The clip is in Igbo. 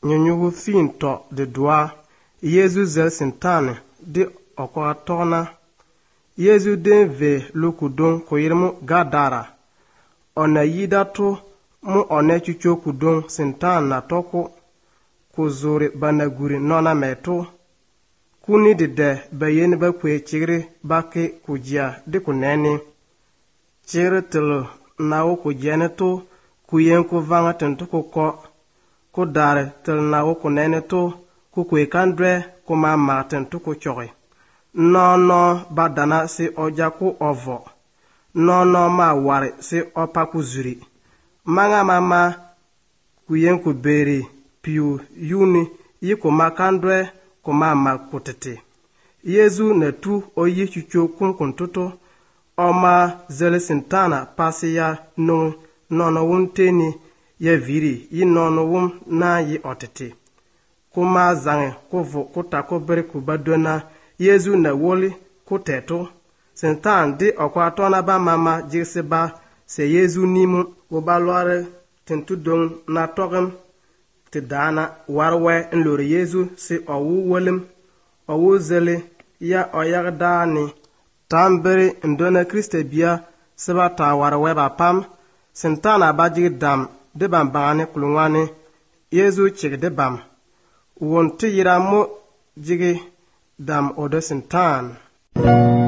nyunyugu fin to de dua Yesu zel sintane de okwa tona Yesu den ve lukudon ko yirmu gadara ona yidatu mu one chucho kudon sintan na toko kuzuri banaguri nona metu kuni de bayen ba kwe chigri bake kujia de kuneni chigri tilo na wo kujene to kuyen ku vanga tentu ko ku dare til na wo kuneni to ku kwe kandre kuma ma tentu ku choge no badana si oja ku ovo no ma ware si opa ku zuri manga mama kuyen ku beri piu yuni yiko makandre kuma ma kutete Yesu na tu oyi chucho kunkuntuto oma zele sintana pasi ya nono wunteni ya viri yi nono wum na yi otete kuma zange kuvu kutako beri kubadona Yesu na woli kuteto sintan di okwa tona ba mama jirse ba se Yesu nimu wobalware tentudong na togem ti dana warwe nlori Yesu si owu wolim owu zele ya oyagdani tambere ndona Kriste bia seba ta warwe ba pam sintana ba jigdam de bambane kulungwane Yesu chigde bam won ti yiramu jigi dam odo sintan